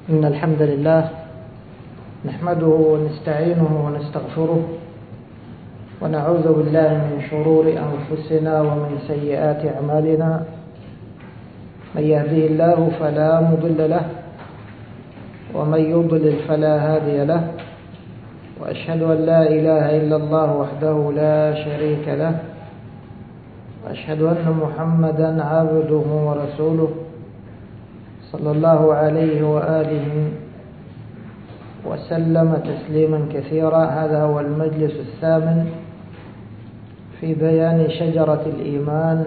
إن الحمد لله نحمده ونستعينه ونستغفره ونعوذ بالله من شرور أنفسنا ومن سيئات أعمالنا. من يهديه الله فلا مضل له ومن يضلل فلا هادي له، وأشهد أن لا إله إلا الله وحده لا شريك له، وأشهد أن محمدا عبده ورسوله صلى الله عليه وآله وسلم تسليما كثيرا. هذا هو المجلس الثامن في بيان شجرة الإيمان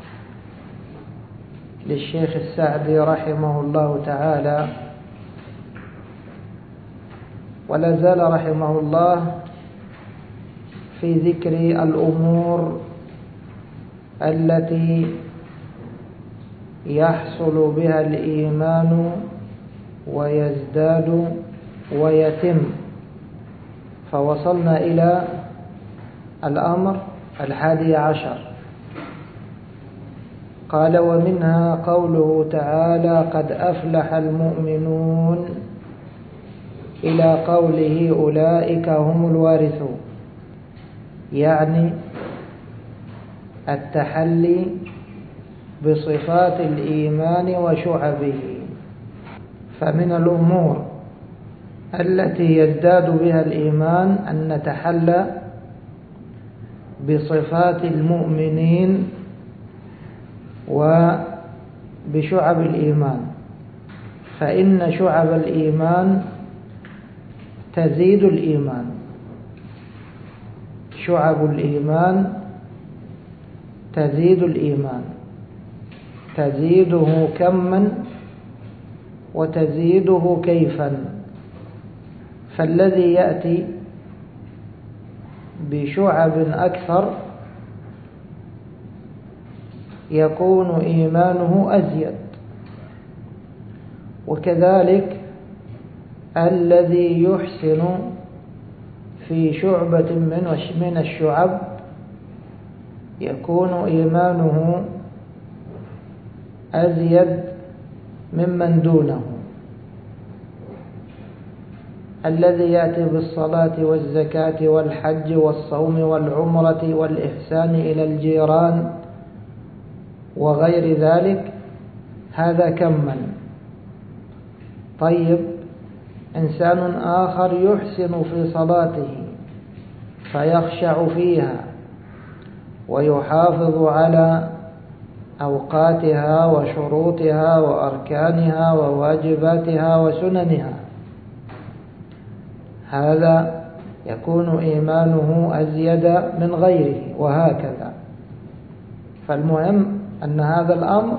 للشيخ السعدي رحمه الله تعالى، ولا زال رحمه الله في ذكر الأمور التي يحصل بها الإيمان ويزداد ويتم، فوصلنا إلى الأمر 11. قال: ومنها قوله تعالى: قد أفلح المؤمنون، إلى قوله: أولئك هم الوارثون، يعني التحلي بصفات الإيمان وشعبه. فمن الأمور التي يزداد بها الإيمان أن نتحلى بصفات المؤمنين وبشعب الإيمان، فإن شعب الإيمان تزيد الإيمان. شعب الإيمان تزيد الإيمان، تزيده كما وتزيده كيفا. فالذي يأتي بشعب أكثر يكون إيمانه أزيد، وكذلك الذي يحسن في شعبة من الشعب يكون إيمانه أزيد ممن دونه. الذي يأتي بالصلاة والزكاة والحج والصوم والعمرة والإحسان إلى الجيران وغير ذلك، هذا كمل. طيب، إنسان آخر يحسن في صلاته فيخشع فيها ويحافظ على أوقاتها وشروطها وأركانها وواجباتها وسننها، هذا يكون إيمانه أزيد من غيره، وهكذا. فالمهم أن هذا الأمر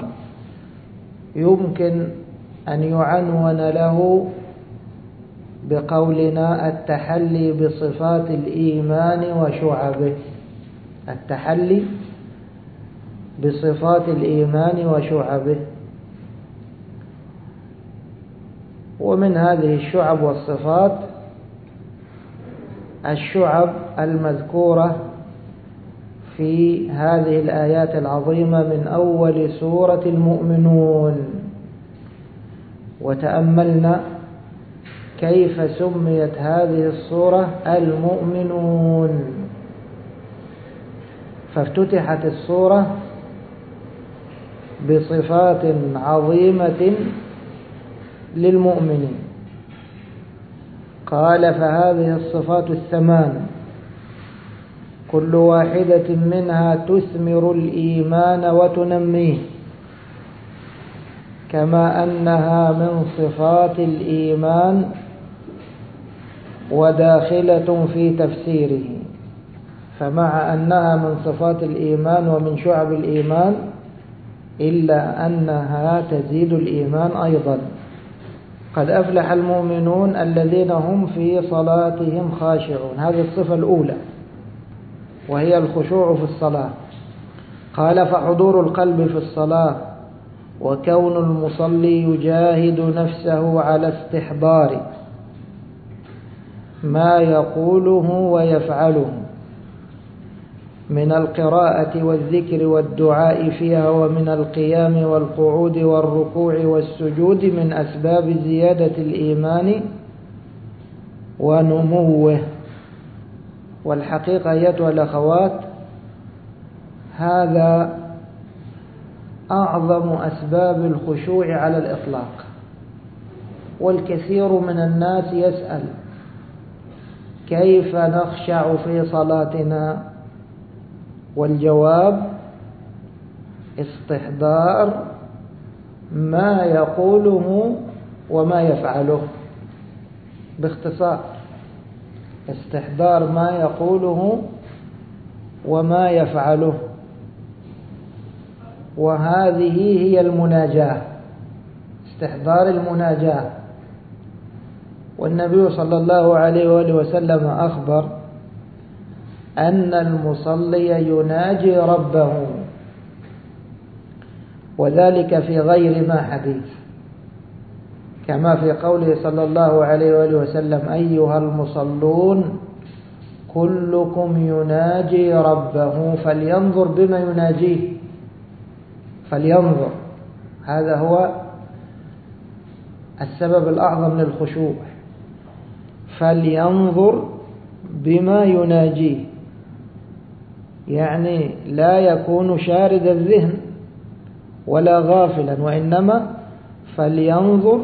يمكن أن يعنون له بقولنا التحلي بصفات الإيمان وشعبه. التحلي بصفات الإيمان وشعبه. ومن هذه الشعب والصفات الشعب المذكورة في هذه الآيات العظيمة من أول سورة المؤمنون. وتأملنا كيف سميت هذه السورة المؤمنون، فافتتحت السورة بصفات عظيمة للمؤمنين. قال: فهذه الصفات 8 كل واحدة منها تثمر الإيمان وتنميه، كما أنها من صفات الإيمان وداخلة في تفسيره. فمع أنها من صفات الإيمان ومن شعب الإيمان، إلا أنها تزيد الإيمان أيضا. قد أفلح المؤمنون الذين هم في صلاتهم خاشعون، هذه الصفة الأولى وهي الخشوع في الصلاة. قال: فحضور القلب في الصلاة وكون المصلي يجاهد نفسه على استحضار ما يقوله ويفعله، من القراءة والذكر والدعاء فيها، ومن القيام والقعود والركوع والسجود من أسباب زيادة الإيمان ونموه. والحقيقة أيتها الأخوات، هذا أعظم أسباب الخشوع على الإطلاق. والكثير من الناس يسأل: كيف نخشع في صلاتنا؟ والجواب: استحضار ما يقوله وما يفعله. باختصار، استحضار ما يقوله وما يفعله. وهذه هي المناجاة، استحضار المناجاة. والنبي صلى الله عليه وآله وسلم أخبر أن المصلي يناجي ربه، وذلك في غير ما حديث، كما في قوله صلى الله عليه وآله وسلم: أيها المصلون كلكم يناجي ربه فلينظر بما يناجيه. فلينظر، هذا هو السبب الأعظم للخشوع. فلينظر بما يناجيه، يعني لا يكون شارد الذهن ولا غافلا، وإنما فلينظر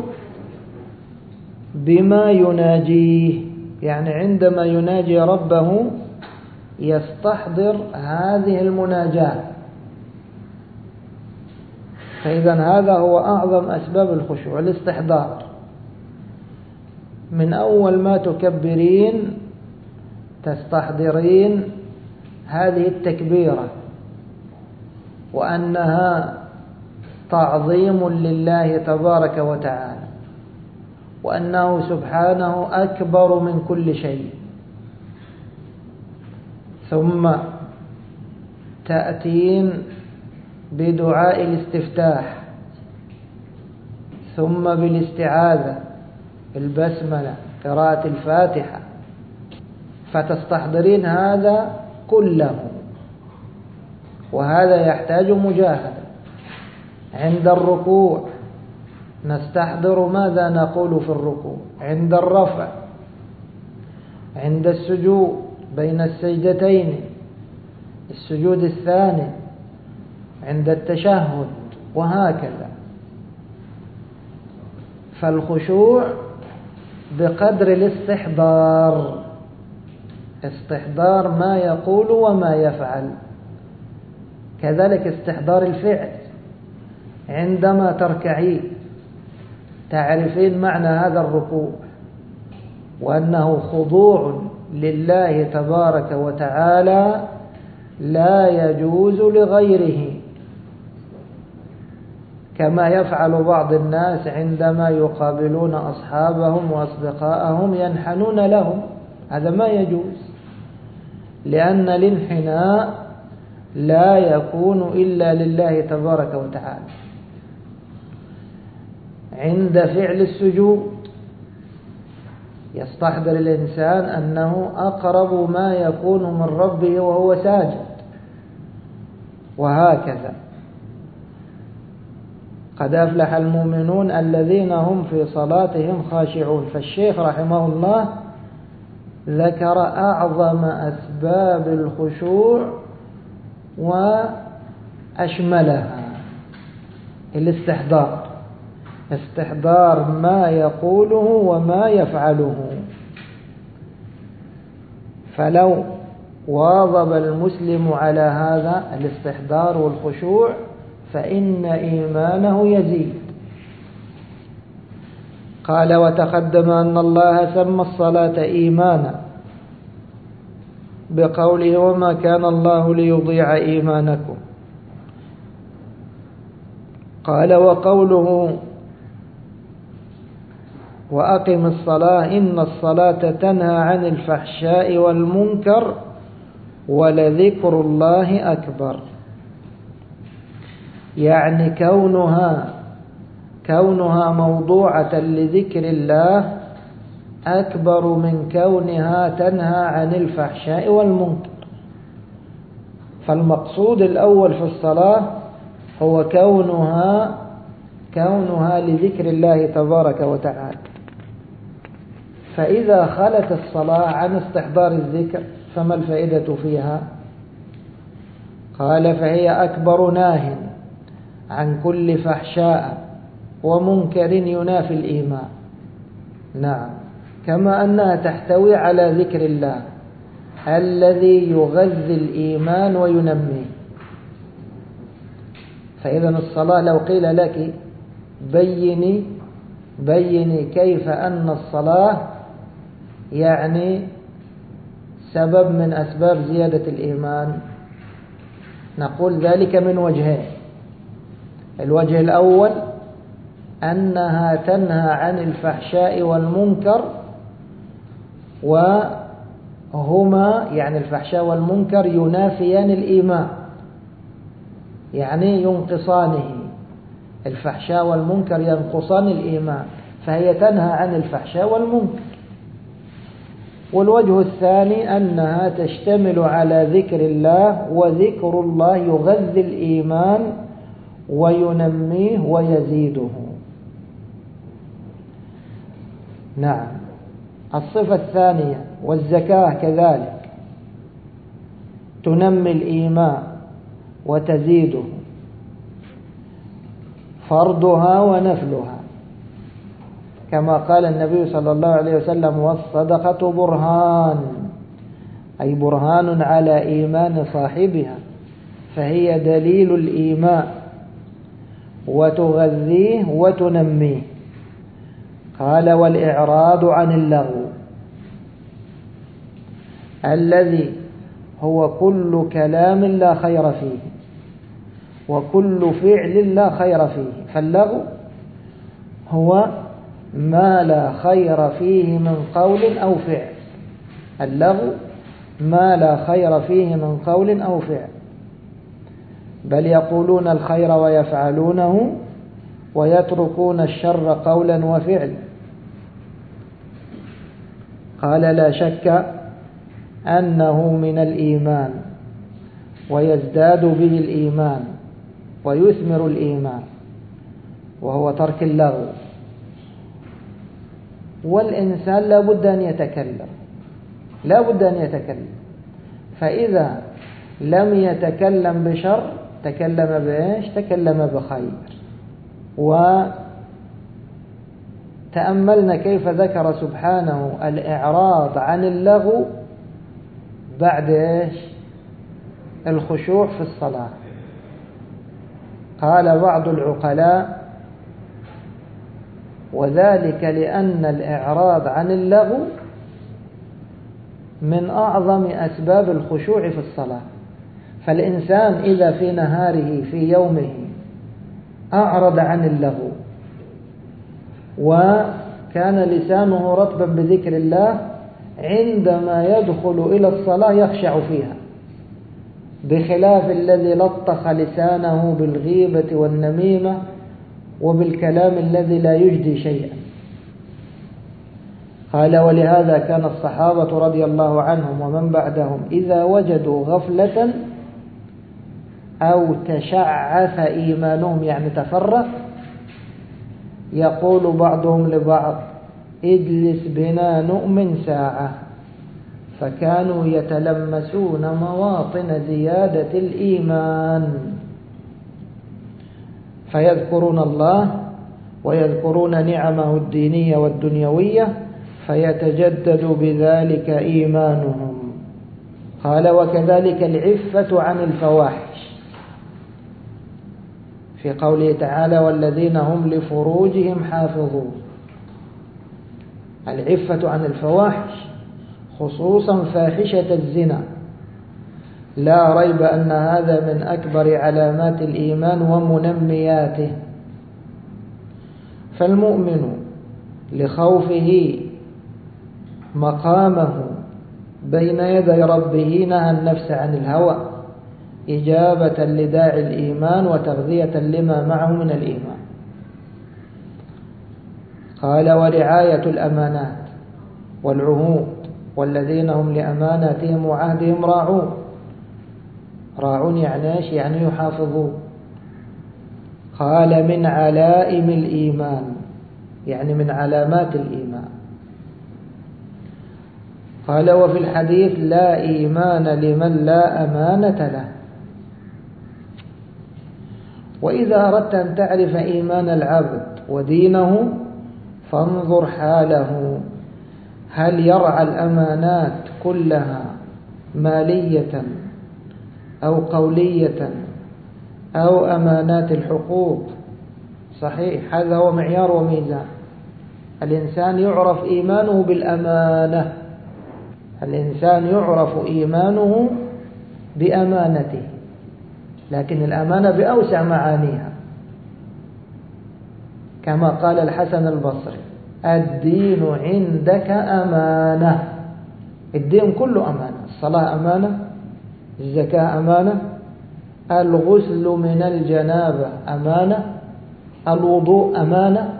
بما يناجيه، يعني عندما يناجي ربه يستحضر هذه المناجاة. فإذا هذا هو أعظم أسباب الخشوع، الاستحضار. من أول ما تكبرين تستحضرين هذه التكبيرة، وأنها تعظيم لله تبارك وتعالى، وأنه سبحانه أكبر من كل شيء. ثم تأتين بدعاء الاستفتاح، ثم بالاستعاذة، البسملة، قراءة الفاتحة، فتستحضرين هذا كله. وهذا يحتاج مجاهدة. عند الركوع نستحضر ماذا نقول في الركوع، عند الرفع، عند السجود، بين السجدتين، السجود الثاني، عند التشهد، وهكذا. فالخشوع بقدر الاستحضار، استحضار ما يقول وما يفعل. كذلك استحضار الفعل، عندما تركعين تعرفين معنى هذا الركوع، وأنه خضوع لله تبارك وتعالى لا يجوز لغيره، كما يفعل بعض الناس عندما يقابلون أصحابهم وأصدقائهم ينحنون لهم. هذا ما يجوز، لأن الانحناء لا يكون إلا لله تبارك وتعالى. عند فعل السجود يستحضر الإنسان أنه أقرب ما يكون من ربه وهو ساجد، وهكذا. قد أفلح المؤمنون الذين هم في صلاتهم خاشعون. فالشيخ رحمه الله ذكر أعظم أسباب الخشوع وأشملها: الاستحضار، استحضار ما يقوله وما يفعله. فلو واظب المسلم على هذا الاستحضار والخشوع فإن إيمانه يزيد. قال: وتقدم أن الله سمى الصلاة إيمانا بقوله: وما كان الله ليضيع إيمانكم. قال: وقوله: وأقم الصلاة إن الصلاة تنهى عن الفحشاء والمنكر ولذكر الله أكبر. يعني كونها موضوعة لذكر الله أكبر من كونها تنهى عن الفحشاء والمنكر. فالمقصود الأول في الصلاة هو كونها لذكر الله تبارك وتعالى. فإذا خلت الصلاة عن استحضار الذكر فما الفائدة فيها؟ قال فهي أكبر ناه عن كل فحشاء ومنكر ينافي الإيمان. نعم، كما أنها تحتوي على ذكر الله الذي يغذي الإيمان وينميه. فإذا الصلاة لو قيل لك بيني كيف أن الصلاة يعني سبب من أسباب زيادة الإيمان، نقول ذلك من وجهين. الوجه الأول أنها تنهى عن الفحشاء والمنكر، وهما يعني الفحشاء والمنكر ينافيان الإيمان، يعني ينقصانه. الفحشاء والمنكر ينقصان الإيمان، فهي تنهى عن الفحشاء والمنكر. والوجه الثاني أنها تشتمل على ذكر الله، وذكر الله يغذي الإيمان وينميه ويزيده. نعم. الصفة الثانية والزكاة كذلك تنمي الإيمان وتزيده، فرضها ونفلها، كما قال النبي صلى الله عليه وسلم: والصدقة برهان، أي برهان على إيمان صاحبها، فهي دليل الإيمان وتغذيه وتنميه. قال: والإعراض عن اللغو الذي هو كل كلام لا خير فيه وكل فعل لا خير فيه. فاللغو هو ما لا خير فيه من قول أو فعل. اللغو ما لا خير فيه من قول أو فعل، بل يقولون الخير ويفعلونه ويتركون الشر قولا وفعلا. قال: لا شك أنه من الإيمان ويزداد به الإيمان ويثمر الإيمان، وهو ترك اللغو. والإنسان لا بد أن يتكلم، فإذا لم يتكلم بشر تكلم بإيش؟ تكلم بخير. وتأملنا كيف ذكر سبحانه الإعراض عن اللغو بعد إيش؟ الخشوع في الصلاة. قال بعض العقلاء: وذلك لأن الإعراض عن اللغو من أعظم أسباب الخشوع في الصلاة. فالإنسان إذا في نهاره في يومه أعرض عن اللغو وكان لسانه رطبا بذكر الله، عندما يدخل إلى الصلاة يخشع فيها، بخلاف الذي لطخ لسانه بالغيبة والنميمة وبالكلام الذي لا يجدي شيئا. قال: ولهذا كان الصحابة رضي الله عنهم ومن بعدهم إذا وجدوا غفلة أو تشعث إيمانهم، يعني تفرق، يقول بعضهم لبعض: اجلس بنا نؤمن ساعة. فكانوا يتلمسون مواطن زيادة الإيمان، فيذكرون الله ويذكرون نعمه الدينية والدنيوية، فيتجدد بذلك إيمانهم. قال: وكذلك العفة عن الفواحش، في قوله تعالى: والذين هم لفروجهم حافظون. العفة عن الفواحش خصوصا فاحشة الزنا، لا ريب أن هذا من أكبر علامات الإيمان ومنمياته. فالمؤمن لخوفه مقامه بين يدي ربه نهى النفس عن الهوى إجابة لداعي الإيمان وتغذية لما معه من الإيمان. قال: ورعاية الأمانات والعهود والذين هم لأماناتهم وعهدهم راعون. راعون يعني ايش؟ يعني يحافظون. قال من علائم الإيمان، يعني من علامات الإيمان. قال وفي الحديث لا إيمان لمن لا أمانة له. وإذا أردت أن تعرف إيمان العبد ودينه فانظر حاله، هل يرعى الأمانات كلها مالية أو قولية أو أمانات الحقوق؟ صحيح، هذا هو معيار وميزان. الإنسان يعرف إيمانه بالأمانة، الإنسان يعرف إيمانه بأمانته، لكن الأمانة بأوسع معانيها، كما قال الحسن البصري الدين عندك أمانة. الدين كله أمانة، الصلاة أمانة، الزكاة أمانة، الغسل من الجنابة أمانة، الوضوء أمانة.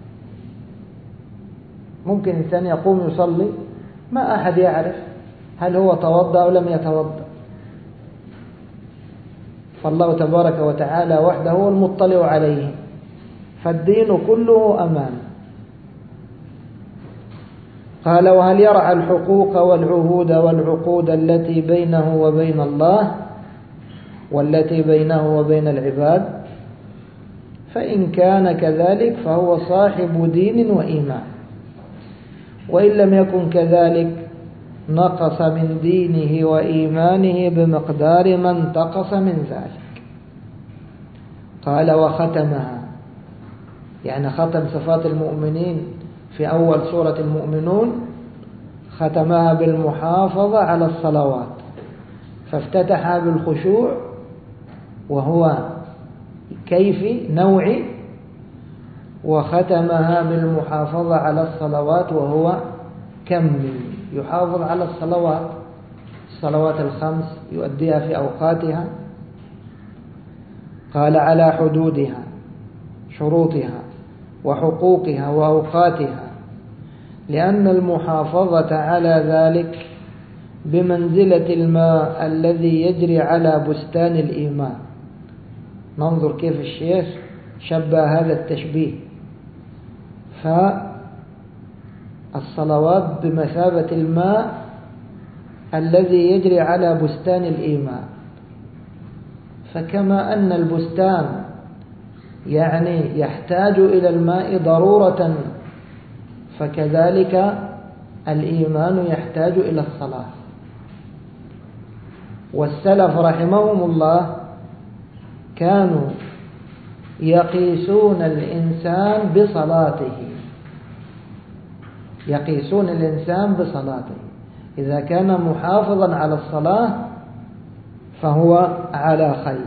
ممكن إنسان يقوم يصلي ما أحد يعرف هل هو توضأ أو لم يتوضأ، فالله تبارك وتعالى وحده هو المطلع عليه، فالدين كله أمانة. قال وهل يرعى الحقوق والعهود والعقود التي بينه وبين الله والتي بينه وبين العباد؟ فإن كان كذلك فهو صاحب دين وإيمان، وإن لم يكن كذلك نقص من دينه وإيمانه بمقدار ما انتقص من ذلك. قال وختمها، يعني ختم صفات المؤمنين في أول سورة المؤمنون، ختمها بالمحافظة على الصلوات، فافتتحها بالخشوع وهو كيفي نوعي، وختمها بالمحافظة على الصلوات وهو كمي، يحافظ على الصلوات الخمس يؤديها في أوقاتها. قال على حدودها شروطها وحقوقها وأوقاتها، لأن المحافظة على ذلك بمنزلة الماء الذي يجري على بستان الإيمان. ننظر كيف الشيخ شبه هذا التشبيه، فالصلوات بمثابة الماء الذي يجري على بستان الإيمان، فكما أن البستان يعني يحتاج إلى الماء ضرورة، فكذلك الإيمان يحتاج إلى الصلاة. والسلف رحمهم الله كانوا يقيسون الإنسان بصلاته، يقيسون الإنسان بصلاته، إذا كان محافظا على الصلاة فهو على خير،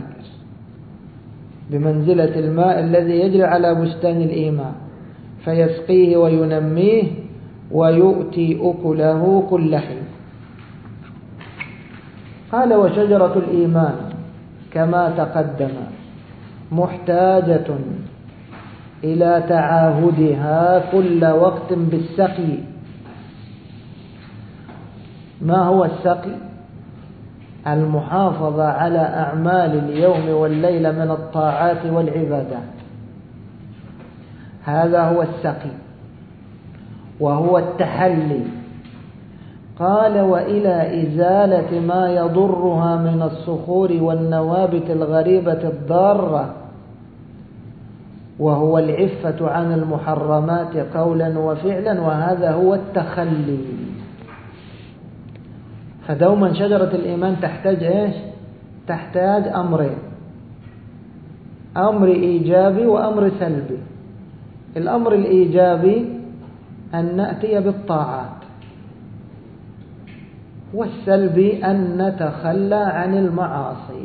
بمنزلة الماء الذي يجري على بستان الإيمان، فيسقيه وينميه ويؤتي أكله كل حين. قال وشجرة الإيمان كما تقدم محتاجة إلى تعاهدها كل وقت بالسقي. ما هو السقي؟ المحافظة على أعمال اليوم والليلة من الطاعات والعبادات، هذا هو السقي وهو التحلي. قال وإلى إزالة ما يضرها من الصخور والنوابت الغريبة الضارة، وهو العفة عن المحرمات قولا وفعلا، وهذا هو التخلي. فدوما شجرة الإيمان تحتاج إيش؟ تحتاج أمرين، أمر إيجابي وأمر سلبي. الأمر الإيجابي أن نأتي بالطاعات، والسلبي أن نتخلى عن المعاصي،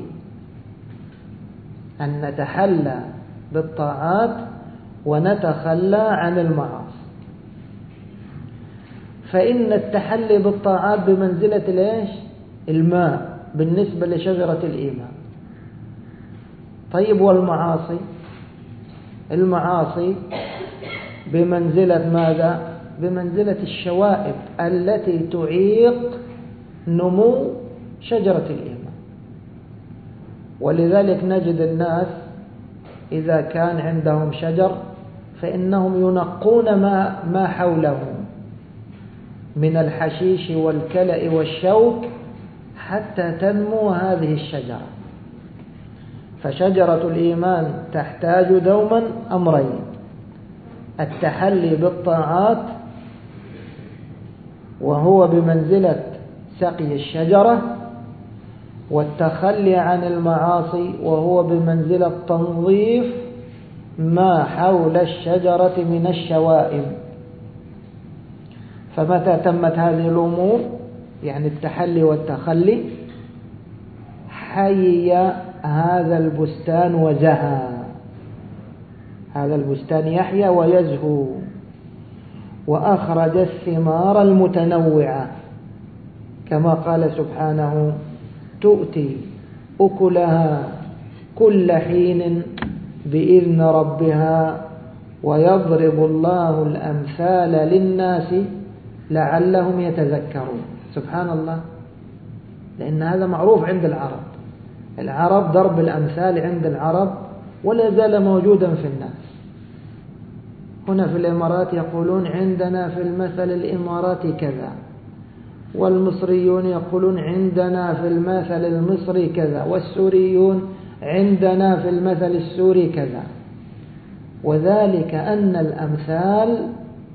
أن نتحلى بالطاعات ونتخلى عن المعاصي. فإن التحلي بالطاعات بمنزلة الإيش؟ الماء بالنسبة لشجرة الإيمان. طيب والمعاصي؟ المعاصي بمنزلة ماذا؟ بمنزلة الشوائب التي تعيق نمو شجرة الإيمان. ولذلك نجد الناس إذا كان عندهم شجر فإنهم ينقون ما حولهم من الحشيش والكلأ والشوك حتى تنمو هذه الشجرة. فشجرة الإيمان تحتاج دوما أمرين: التحلي بالطاعات وهو بمنزلة سقي الشجرة، والتخلي عن المعاصي وهو بمنزلة تنظيف ما حول الشجرة من الشوائب. فمتى تمت هذه الأمور، يعني التحلي والتخلي، حي هذا البستان وزهى، هذا البستان يحيى ويزهو، وأخرج الثمار المتنوعة كما قال سبحانه: تؤتي أكلها كل حين بإذن ربها ويضرب الله الأمثال للناس لعلهم يتذكرون. سبحان الله، لأن هذا معروف عند العرب ضرب الأمثال عند العرب ولا زال موجودا في الناس. هنا في الإمارات يقولون عندنا في المثل الإماراتي كذا، والمصريون يقولون عندنا في المثل المصري كذا، والسوريون عندنا في المثل السوري كذا. وذلك أن الأمثال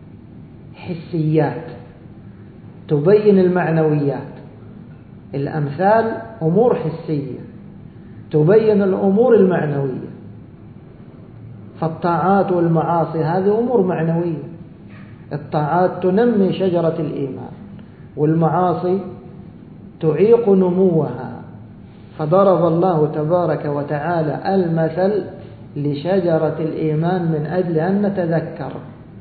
حسيات تبين المعنويات. الأمثال أمور حسية تبين الأمور المعنوية. فالطاعات والمعاصي هذه أمور معنوية. الطاعات تنمي شجرة الإيمان، والمعاصي تعيق نموها. فضرب الله تبارك وتعالى المثل لشجرة الإيمان من أجل أن نتذكر.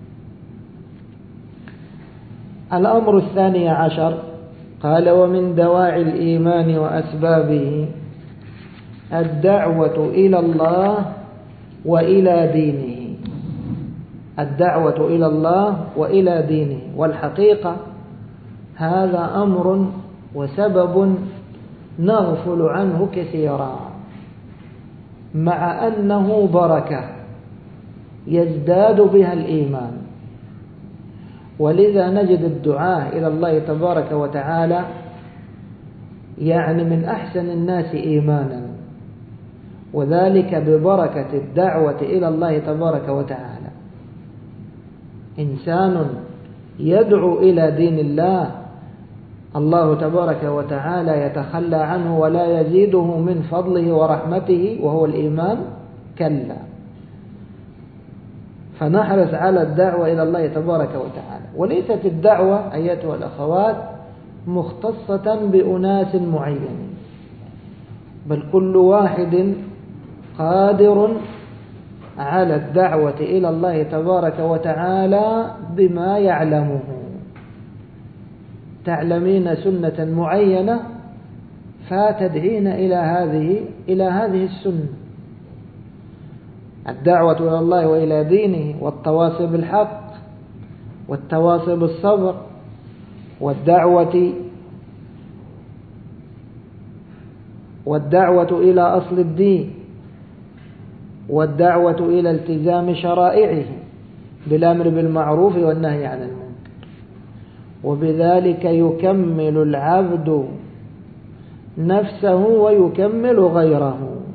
الأمر 12 قال: ومن دواعي الإيمان وأسبابه الدعوة إلى الله وإلى دينه. الدعوة إلى الله وإلى دينه، والحقيقة هذا أمر وسبب نغفل عنه كثيرا، مع أنه بركة يزداد بها الإيمان. ولذا نجد الدعاء إلى الله تبارك وتعالى يعني من أحسن الناس إيمانا، وذلك ببركة الدعوة إلى الله تبارك وتعالى. إنسان يدعو إلى دين الله، الله تبارك وتعالى يتخلى عنه ولا يزيده من فضله ورحمته وهو الإيمان؟ كلا. فنحرص على الدعوة إلى الله تبارك وتعالى. وليست الدعوة أيتها الأخوات مختصة بأناس معينين، بل كل واحد قادر على الدعوة إلى الله تبارك وتعالى بما يعلمه. تعلمين سنة معينة فتدعين إلى هذه السنة. الدعوة إلى الله وإلى دينه، والتواصي بالحق، والتواصي بالصبر، والدعوة إلى أصل الدين، والدعوة إلى التزام شرائعه بالأمر بالمعروف والنهي عن المنكر. وبذلك يكمل العبد نفسه ويكمل غيره.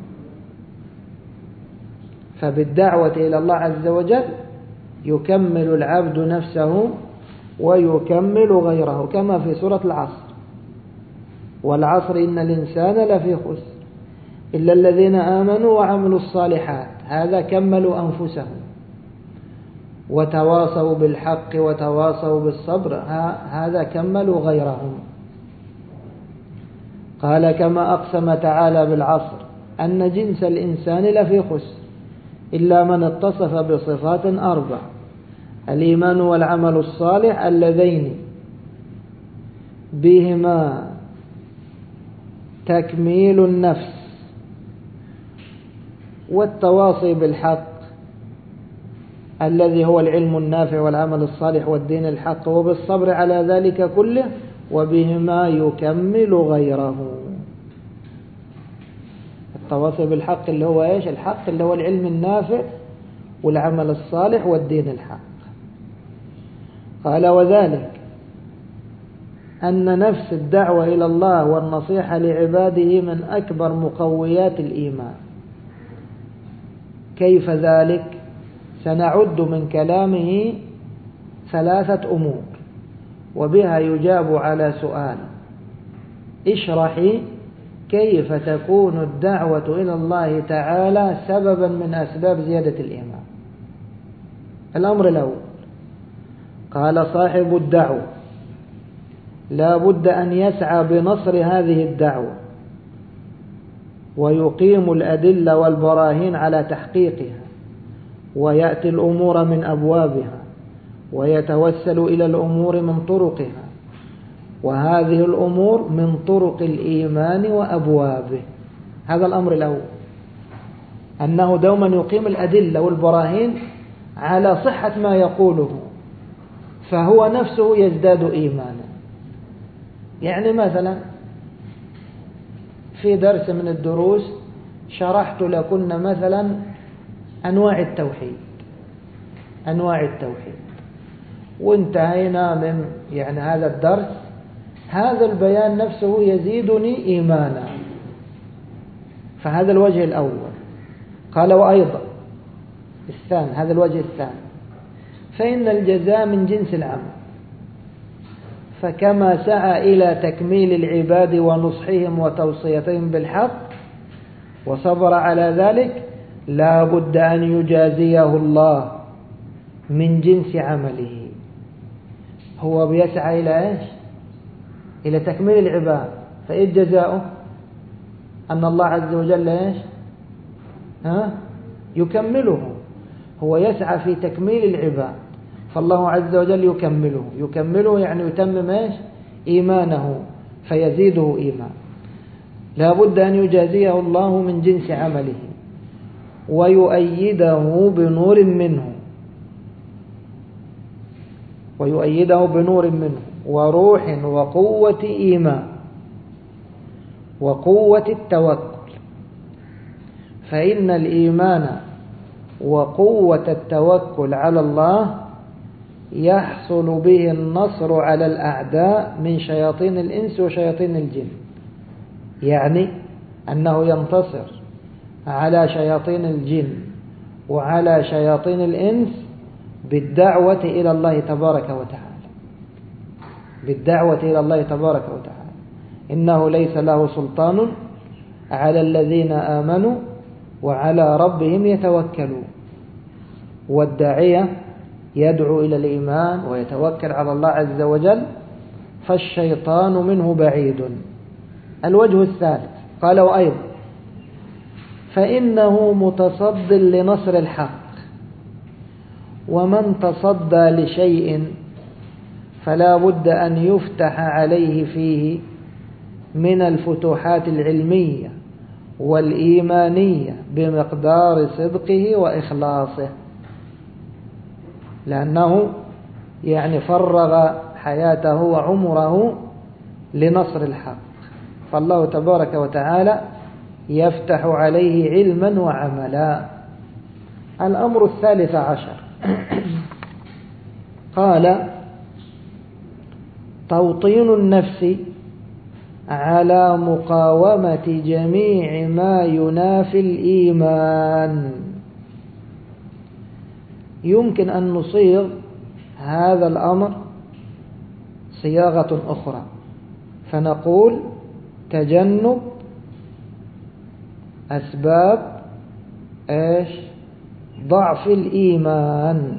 فبالدعوة إلى الله عز وجل يكمل العبد نفسه ويكمل غيره، كما في سورة العصر: والعصر إن الإنسان لفي خسر إلا الذين آمنوا وعملوا الصالحات. هذا كملوا أنفسهم وتواصوا بالحق وتواصوا بالصبر، هذا كملوا غيرهم. قال: كما أقسم تعالى بالعصر أن جنس الإنسان لفي خسر إلا من اتصف بصفات 4: الإيمان والعمل الصالح اللذين بهما تكميل النفس، والتواصي بالحق الذي هو العلم النافع والعمل الصالح والدين الحق، وبالصبر على ذلك كله، وبهما يكمل غيره. التواصي بالحق اللي هو إيش؟ الحق اللي هو العلم النافع والعمل الصالح والدين الحق. قال وذلك أن نفس الدعوة إلى الله والنصيحة لعباده من أكبر مقويات الإيمان. كيف ذلك؟ سنعد من كلامه 3 أمور وبها يجاب على سؤال: اشرحي كيف تكون الدعوة إلى الله تعالى سببا من أسباب زيادة الإيمان. الأمر الأول: قال صاحب الدعوة لا بد أن يسعى بنصر هذه الدعوة ويقيم الأدلة والبراهين على تحقيقها، ويأتي الأمور من أبوابها، ويتوسل إلى الأمور من طرقها، وهذه الأمور من طرق الإيمان وأبوابه. هذا الأمر الأول، أنه دوما يقيم الأدلة والبراهين على صحة ما يقوله، فهو نفسه يزداد إيمانا. يعني مثلا في درس من الدروس شرحت لكم مثلا أنواع التوحيد وانتهينا من هذا الدرس. هذا البيان نفسه يزيدني إيمانا، فهذا الوجه الأول. قال وأيضا الثاني، هذا الوجه الثاني: فإن الجزاء من جنس العمل، فكما سعى إلى تكميل العباد ونصحهم وتوصيتهم بالحق وصبر على ذلك، لا بد أن يجازيه الله من جنس عمله. هو بيسعى إلى إيش؟ إلى تكميل العباد، فإيه جزاؤه؟ أن الله عز وجل إيش؟ يكمله. هو يسعى في تكميل العباد، فالله عز وجل يكمله يعني يتمم إيش؟ إيمانه، فيزيده إيمان. لا بد أن يجازيه الله من جنس عمله ويؤيده بنور منه وروح وقوة إيمان وقوة التوكل. فإن الإيمان وقوة التوكل على الله يحصل به النصر على الأعداء من شياطين الإنس وشياطين الجن، يعني أنه ينتصر على شياطين الجن وعلى شياطين الإنس بالدعوة إلى الله تبارك وتعالى. إنه ليس له سلطان على الذين آمنوا وعلى ربهم يتوكلون. والداعية يدعو إلى الإيمان ويتوكل على الله عز وجل، فالشيطان منه بعيد. الوجه الثالث: قال وأيضا فإنه متصد لنصر الحق، ومن تصدى لشيء فلا بد أن يفتح عليه فيه من الفتوحات العلمية والإيمانية بمقدار صدقه وإخلاصه، لأنه فرغ حياته وعمره لنصر الحق، فالله تبارك وتعالى يفتح عليه علما وعملا. الأمر 13 قال توطين النفس على مقاومة جميع ما ينافي الإيمان. يمكن أن نصيغ هذا الأمر صياغة أخرى، فنقول تجنب أسباب ضعف الإيمان.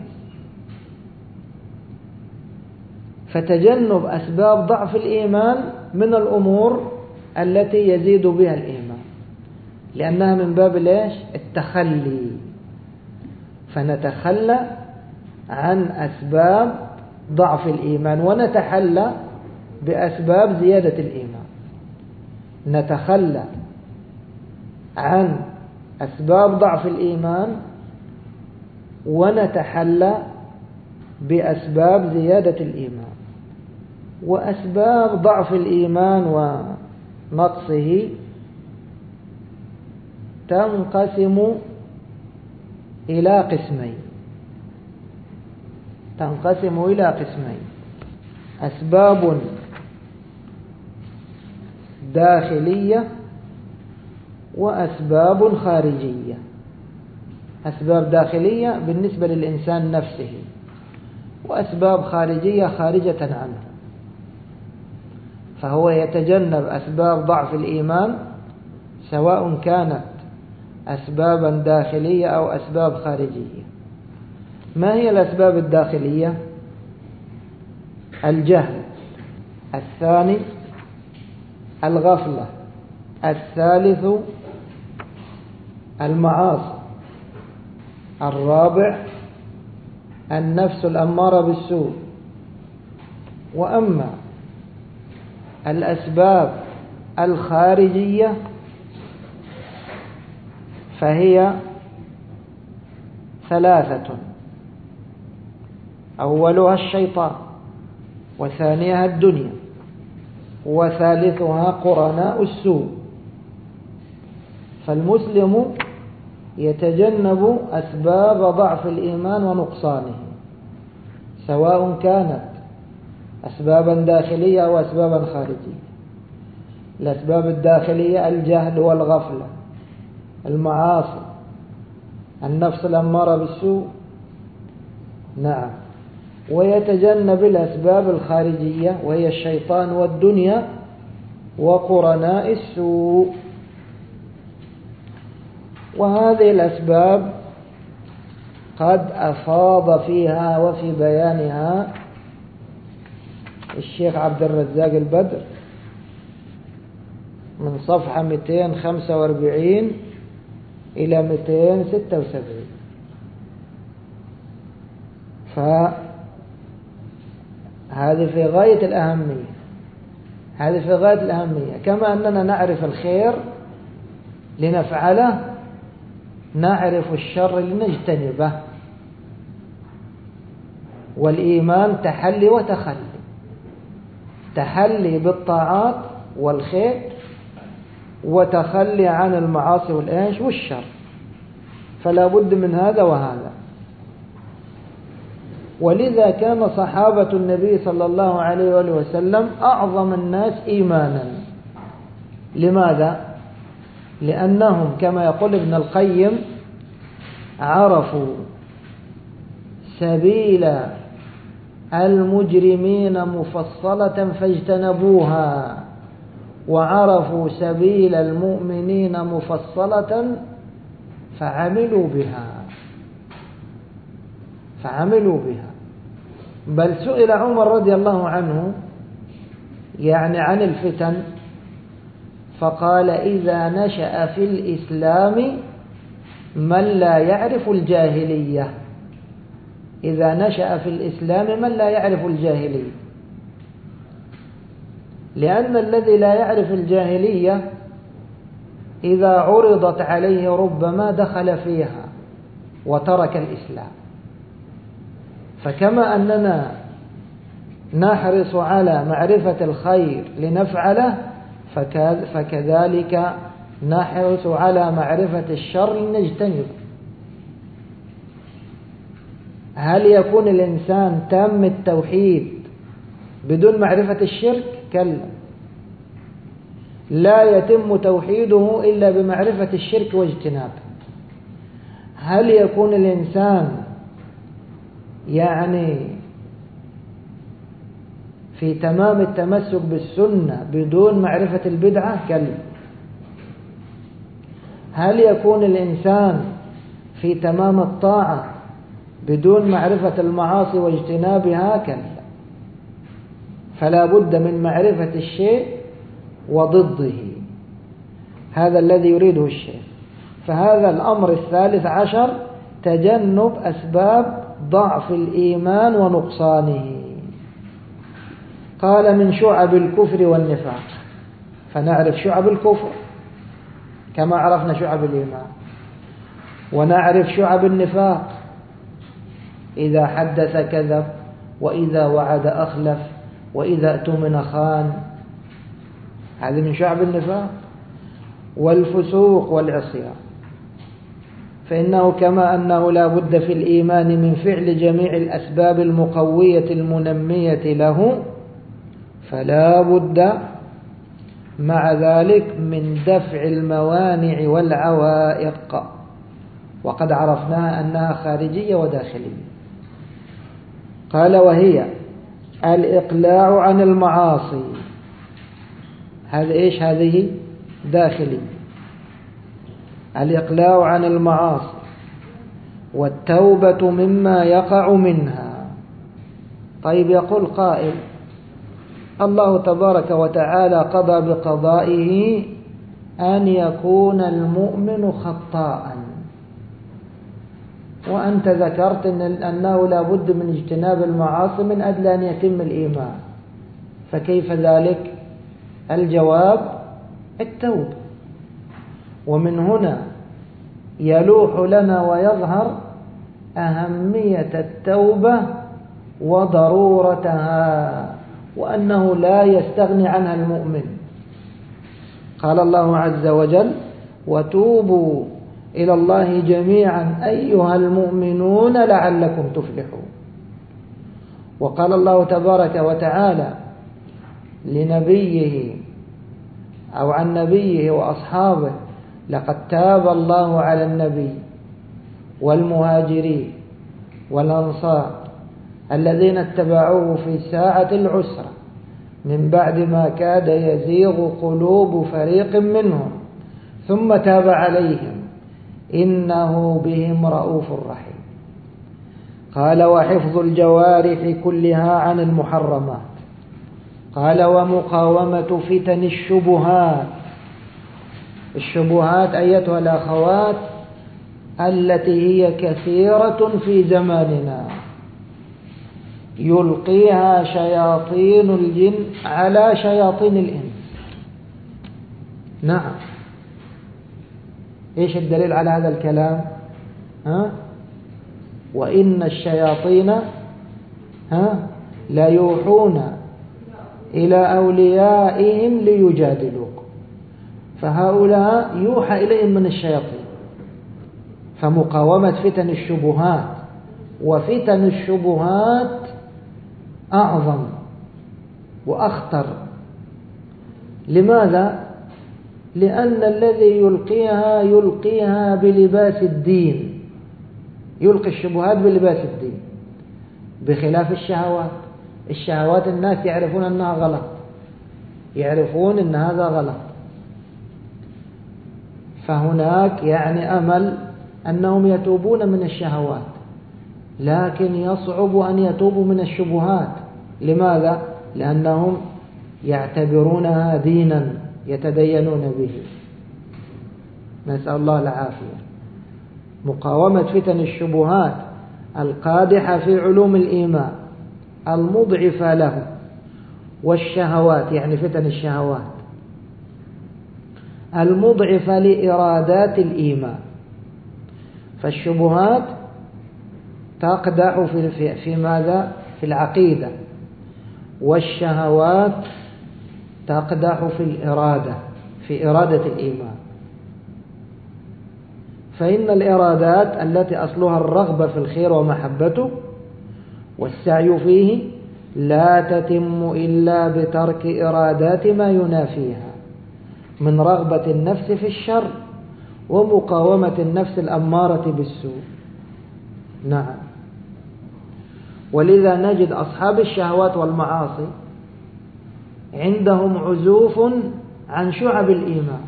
فتجنب أسباب ضعف الإيمان من الأمور التي يزيد بها الإيمان، لأنها من باب التخلي. فنتخلى عن أسباب ضعف الإيمان ونتحلى بأسباب زيادة الإيمان. نتخلى عن أسباب ضعف الإيمان ونتحلى بأسباب زيادة الإيمان. وأسباب ضعف الإيمان ونقصه تنقسم إلى قسمين. أسباب داخلية وأسباب خارجية. أسباب داخلية بالنسبة للإنسان نفسه، وأسباب خارجية خارجة عنه، فهو يتجنب أسباب ضعف الإيمان سواء كانت أسبابا داخلية أو أسباب خارجية. ما هي الأسباب الداخلية؟ الجهل، الثاني الغفلة، الثالث المعاصي، الرابع النفس الأمارة بالسوء. وأما الأسباب الخارجية فهي ثلاثة: أولها الشيطان، وثانيها الدنيا، وثالثها قرناء السوء. فالمسلم يتجنب أسباب ضعف الإيمان ونقصانه، سواء كانت أسبابا داخلية أو أسبابا خارجية. الأسباب الداخلية الجهل والغفلة، المعاصي، النفس الأمارة بالسوء، نعم. ويتجنب الأسباب الخارجية وهي الشيطان والدنيا وقرناء السوء. وهذه الأسباب قد أفاض فيها وفي بيانها الشيخ عبد الرزاق البدر من صفحة 245 إلى 276. فهذه في غاية الأهمية. كما أننا نعرف الخير لنفعله، نعرف الشر لنجتنبه. والإيمان تحلي وتخلي، تحلي بالطاعات والخير، وتخلي عن المعاصي والشر. فلا بد من هذا وهذا. ولذا كان صحابة النبي صلى الله عليه وآله وسلم أعظم الناس إيمانا. لماذا؟ لأنهم كما يقول ابن القيم عرفوا سبيل المجرمين مفصلة فاجتنبوها، وعرفوا سبيل المؤمنين مفصلة فعملوا بها. بل سئل عمر رضي الله عنه عن الفتن، فقال: إذا نشأ في الإسلام من لا يعرف الجاهلية. إذا نشأ في الإسلام من لا يعرف الجاهلية. لأن الذي لا يعرف الجاهلية إذا عرضت عليه ربما دخل فيها وترك الإسلام. فكما أننا نحرص على معرفة الخير لنفعله، فكذلك نحرص على معرفة الشر لنجتنبه. هل يكون الإنسان تام التوحيد بدون معرفة الشرك؟ كلا، لا يتم توحيده إلا بمعرفة الشرك واجتنابه. هل يكون الإنسان في تمام التمسك بالسنة بدون معرفة البدعة؟ كلا. هل يكون الإنسان في تمام الطاعة بدون معرفة المعاصي واجتنابها؟ كلا. فلا بد من معرفة الشيء وضده. هذا الذي يريده الشيخ. فهذا الأمر الثالث عشر تجنب أسباب ضعف الإيمان ونقصانه. قال: من شعب الكفر والنفاق. فنعرف شعب الكفر كما عرفنا شعب الإيمان، ونعرف شعب النفاق: إذا حدث كذب، وإذا وعد أخلف، وإذا اؤتمن خان. هذه من شعب النفاق. والفسوق والعصيان. فإنه كما أنه لا بد في الإيمان من فعل جميع الأسباب المقوية المنمية له، فلا بد مع ذلك من دفع الموانع والعوائق، وقد عرفناها أنها خارجية وداخلية. قال: وهي الإقلاع عن المعاصي. هذا إيش؟ هذه داخلية. الإقلاع عن المعاصي والتوبة مما يقع منها. طيب، يقول قائل: الله تبارك وتعالى قضى بقضائه أن يكون المؤمن خطاء، وأنت ذكرت أنه لا بد من اجتناب المعاصي من أجل أن يتم الإيمان، فكيف ذلك؟ الجواب: التوبة. ومن هنا يلوح لنا ويظهر أهمية التوبة وضرورتها، وأنه لا يستغني عنها المؤمن. قال الله عز وجل: وتوبوا إلى الله جميعا أيها المؤمنون لعلكم تفلحون. وقال الله تبارك وتعالى لنبيه أو عن نبيه وأصحابه: لقد تاب الله على النبي والمهاجرين والأنصار الذين اتبعوه في ساعة العسرة من بعد ما كاد يزيغ قلوب فريق منهم ثم تاب عليهم إنه بهم رؤوف رحيم. قال: وحفظ الجوارح كلها عن المحرمات. قال: ومقاومة فتن الشبهات. الشبهات أيتها الأخوات التي هي كثيرة في زماننا، يلقيها شياطين الجن على شياطين الإنس. نعم، إيش الدليل على هذا الكلام؟ وإن الشياطين لا يوحون إلى أوليائهم ليجادلوكم، فهؤلاء يوحى إليهم من الشياطين. فمقاومة فتن الشبهات، وفتن الشبهات أعظم وأخطر. لماذا؟ لأن الذي يلقيها بلباس الدين، يلقي الشبهات بلباس الدين، بخلاف الشهوات. الشهوات الناس يعرفون أنها غلط، يعرفون أن هذا غلط، فهناك يعني أمل أنهم يتوبون من الشهوات، لكن يصعب أن يتوبوا من الشبهات. لماذا؟ لأنهم يعتبرونها دينا يتدينون به. نسأل الله العافية. مقاومة فتن الشبهات القادحة في علوم الإيمان المضعفة له، والشهوات يعني فتن الشهوات المضعفة لإرادات الإيمان. فالشبهات تقدح في ماذا؟ في العقيدة، والشهوات تقدح في الإرادة، في إرادة الإيمان. فإن الإرادات التي أصلها الرغبة في الخير ومحبته والسعي فيه لا تتم إلا بترك إرادات ما ينافيها من رغبة النفس في الشر ومقاومة النفس الأمارة بالسوء. نعم، ولذا نجد أصحاب الشهوات والمعاصي عندهم عزوف عن شعب الإيمان.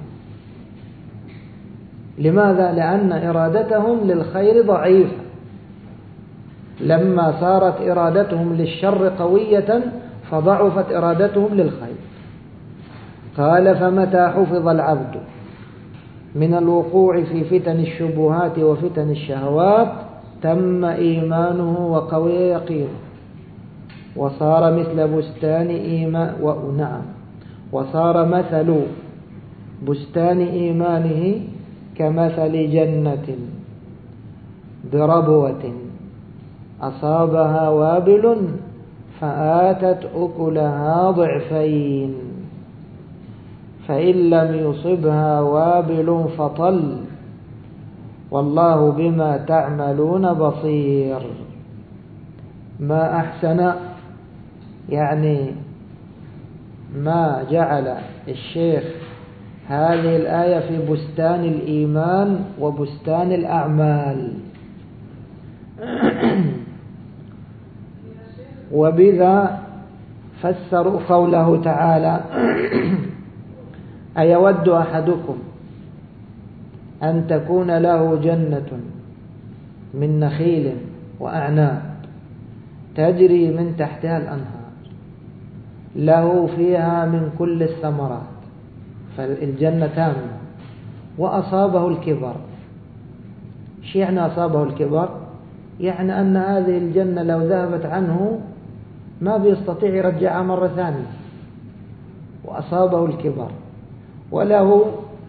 لماذا؟ لأن إرادتهم للخير ضعيفة، لما صارت إرادتهم للشر قوية فضعفت إرادتهم للخير. قال: فمتى حفظ العبد من الوقوع في فتن الشبهات وفتن الشهوات تم إيمانه وقوي يقينه، وصار مثل بستان إيمان وصار مثل بستان إيمانه كمثل جنة بربوة أصابها وابل فآتت أكلها ضعفين، فإن لم يصبها وابل فطل والله بما تعملون بصير. ما أحسن يعني ما جعل الشيخ هذه الآية في بستان الإيمان وبستان الأعمال. وبذا فسروا قوله تعالى: أيود أحدكم أن تكون له جنة من نخيل وأعناب تجري من تحتها الأنهار له فيها من كل الثمرات، فالجنة تامة، وأصابه الكبر. ايش يعني أصابه الكبر؟ يعني أن هذه الجنة لو ذهبت عنه ما بيستطيع يرجعها مرة ثانية، وأصابه الكبر، وله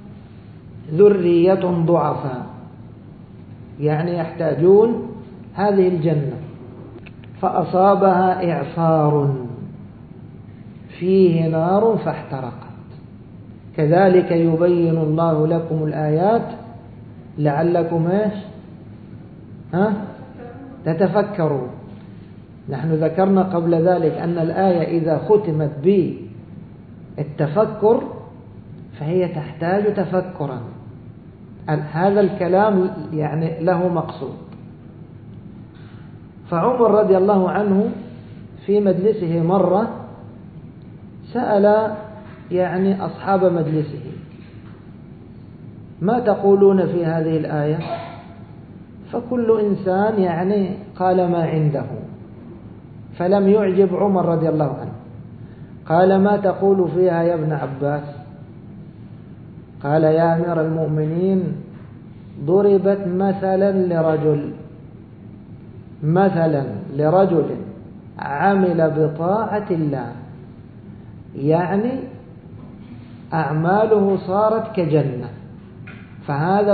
ذرية ضعفاء يعني يحتاجون هذه الجنة، فأصابها إعصار فيه نار فاحترقت. كذلك يبين الله لكم الآيات لعلكم تتفكرون. نحن ذكرنا قبل ذلك أن الآية إذا ختمت بالتفكر فهي تحتاج تفكرا. هذا الكلام يعني له مقصود. فعمر رضي الله عنه في مجلسه مرة سأل يعني أصحاب مجلسه: ما تقولون في هذه الآية؟ فكل إنسان يعني قال ما عنده، فلم يعجب عمر رضي الله عنه. قال: ما تقول فيها يا ابن عباس؟ قال: يا أمير المؤمنين، ضربت مثلا لرجل عمل بطاعة الله، يعني أعماله صارت كجنة، فهذا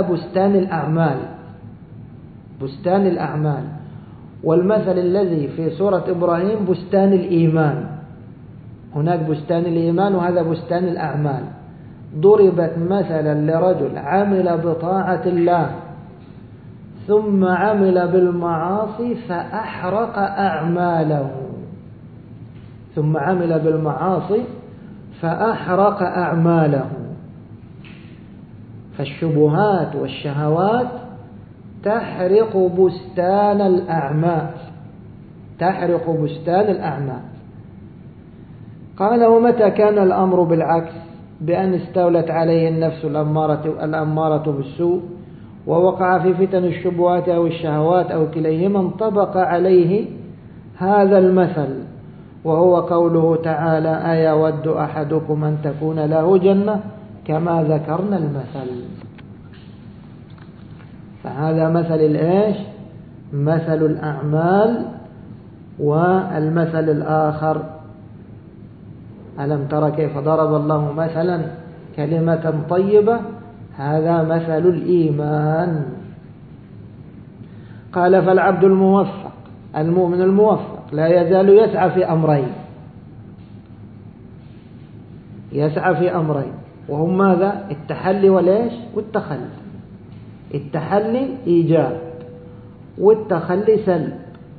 بستان الأعمال. والمثل الذي في سورة إبراهيم بستان الإيمان، هناك بستان الإيمان وهذا بستان الأعمال. ضربت مثلا لرجل عمل بطاعة الله ثم عمل بالمعاصي فأحرق أعماله. فالشبهات والشهوات تحرق بستان الأعمال. قال: ومتى كان الأمر بالعكس، بأن استولت عليه النفس الأمارة بالسوء ووقع في فتن الشبهات أو الشهوات أو كليهما، انطبق عليه هذا المثل، وهو قوله تعالى: أيود أحدكم أن تكون له جنة كما ذكرنا المثل. فهذا مثل الأعمال. والمثل الآخر: ألم تر كيف ضرب الله مثلا كلمة طيبة، هذا مثل الإيمان. قال: فالعبد الموفق المؤمن الموفق لا يزال يسعى في أمرين، وهم ماذا؟ التحلي والتخلي. التحلي إيجاب والتخلي سلب.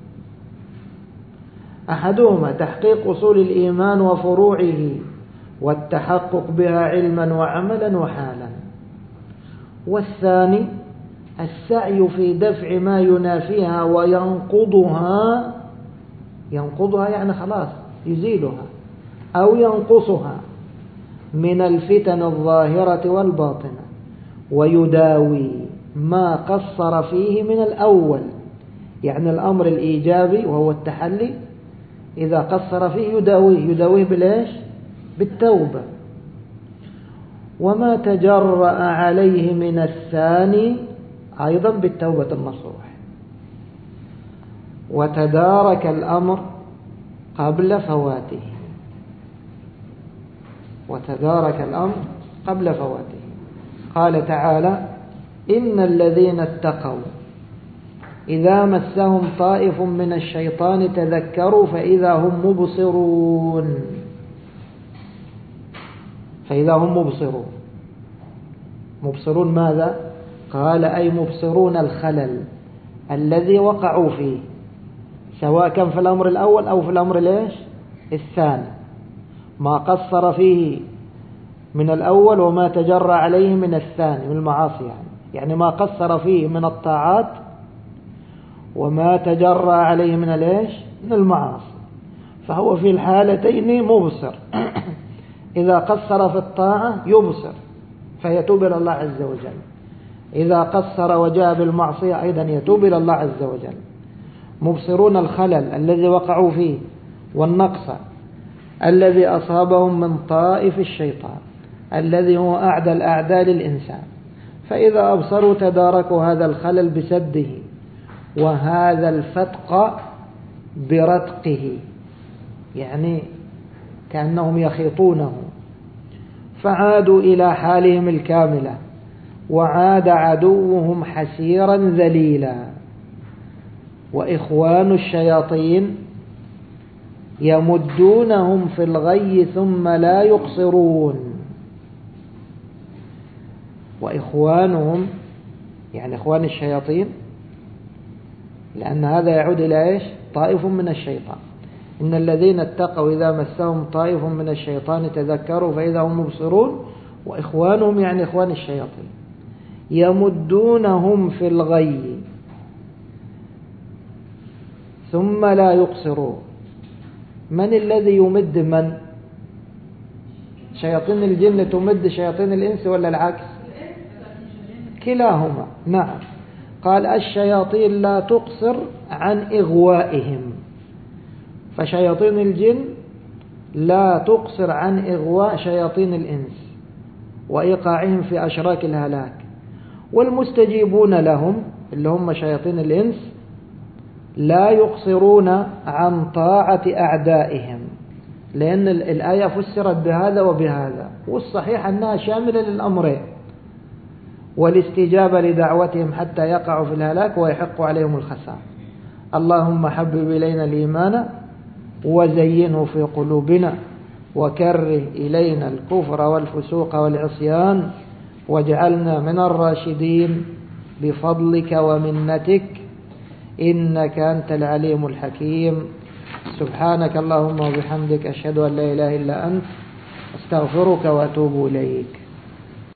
أحدهما تحقيق أصول الإيمان وفروعه والتحقق بها علما وعملا وحالا، والثاني السعي في دفع ما ينافيها وينقضها يعني خلاص يزيلها أو ينقصها من الفتن الظاهرة والباطنة، ويداوي ما قصر فيه من الأول، يعني الأمر الإيجابي وهو التحلي إذا قصر فيه يداويه بالتوبة. وما تجرأ عليه من الثاني أيضا بالتوبة النصوح. وتدارك الأمر قبل فواته. قال تعالى: إن الذين اتقوا إذا مسهم طائف من الشيطان تذكروا فإذا هم مبصرون. مبصرون ماذا؟ قال أي مبصرون الخلل الذي وقعوا فيه، سواء كان في الأمر الأول أو في الأمر ليش الثاني، ما قصر فيه من الأول وما تجرى عليه من الثاني من المعاصي، يعني ما قصر فيه من الطاعات وما تجرى عليه من ليش من المعاصي، فهو في الحالتين مبصر. إذا قصر في الطاعة يبصر فيتوب إلى الله عز وجل، إذا قصر وجاء بالمعصية أيضا يتوب إلى الله عز وجل. مبصرون الخلل الذي وقعوا فيه والنقص الذي أصابهم من طائف الشيطان الذي هو أعدى الأعداء للإنسان، فإذا أبصروا تداركوا هذا الخلل بسده وهذا الفتق برتقه، يعني كأنهم يخيطونه، فعادوا إلى حالهم الكاملة، وعاد عدوهم حسيرا ذليلا. وإخوان الشياطين يمدونهم في الغي ثم لا يقصرون. وإخوانهم يعني إخوان الشياطين، لأن هذا يعود إلى إيش؟ طائف من الشيطان. إن الذين اتقوا إذا مسهم طائف من الشيطان تذكروا فإذا هم مبصرون. وإخوانهم يعني إخوان الشياطين يمدونهم في الغي ثم لا يقصرون. من الذي يمد من؟ شياطين الجن تمد شياطين الإنس ولا العكس؟ كلاهما. نعم. قال الشياطين لا تقصر عن إغوائهم، فشياطين الجن لا تقصر عن إغواء شياطين الإنس وإيقاعهم في أشراك الهلاك. والمستجيبون لهم اللي هم شياطين الإنس لا يقصرون عن طاعة أعدائهم، لأن الآية فسرت بهذا وبهذا، والصحيح أنها شاملة للأمرين، والاستجابة لدعوتهم حتى يقعوا في الهلاك ويحق عليهم الخسارة. اللهم حبب إلينا الإيمان وزينه في قلوبنا وكره إلينا الكفر والفسوق والعصيان واجعلنا من الراشدين بفضلك ومنتك إنك أنت العليم الحكيم. سبحانك اللهم وبحمدك أشهد أن لا إله إلا أنت أستغفرك وأتوب إليك.